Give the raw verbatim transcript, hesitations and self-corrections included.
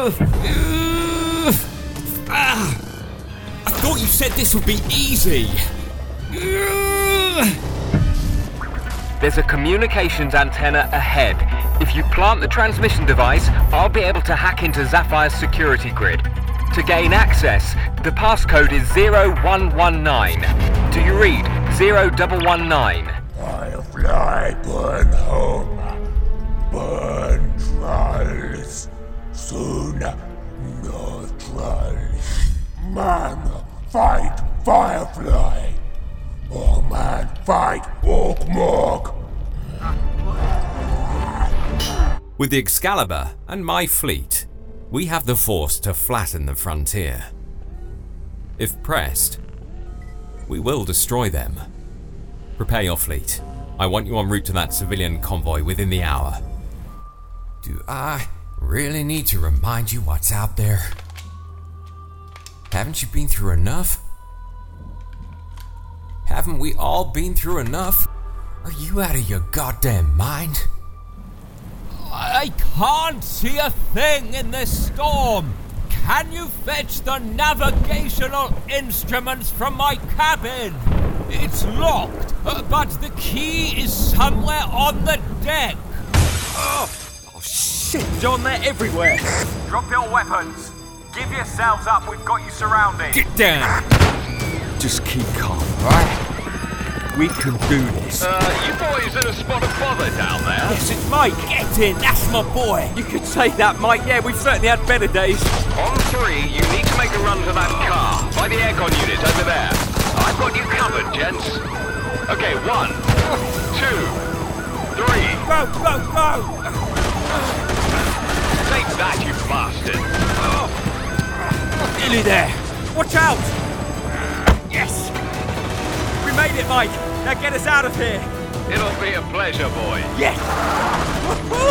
Ah, I thought you said this would be easy. There's a communications antenna ahead. If you plant the transmission device, I'll be able to hack into Zapphire's security grid. To gain access, the passcode is zero one one nine. Do you read zero one one nine? Firefly, burn home. Burn trolls. Soon, no trolls. Man, fight Firefly. Oh man, fight Orkmork. With the Excalibur and my fleet, we have the force to flatten the frontier. If pressed, we will destroy them. Prepare your fleet. I want you en route to that civilian convoy within the hour. Do I really need to remind you what's out there? Haven't you been through enough? Haven't we all been through enough? Are you out of your goddamn mind? I can't see a thing in this storm. Can you fetch the navigational instruments from my cabin? It's locked, uh, but the key is somewhere on the deck. Oh, oh shit, John, they're everywhere. Drop your weapons. Give yourselves up, we've got you surrounded. Get down! Just keep calm, right? We can do this. Uh, you boys in a spot of bother down there? Yes, it's Mike. Get in, that's my boy. You could say that, Mike. Yeah, we've certainly had better days. On three, you need to make a run to that car by the aircon unit over there. I've got you covered, gents. Okay, one, two, three. Go, go, go! Take that, you bastard. Nearly there. Watch out! Yes! We made it, Mike. Now get us out of here. It'll be a pleasure, boy. Yes!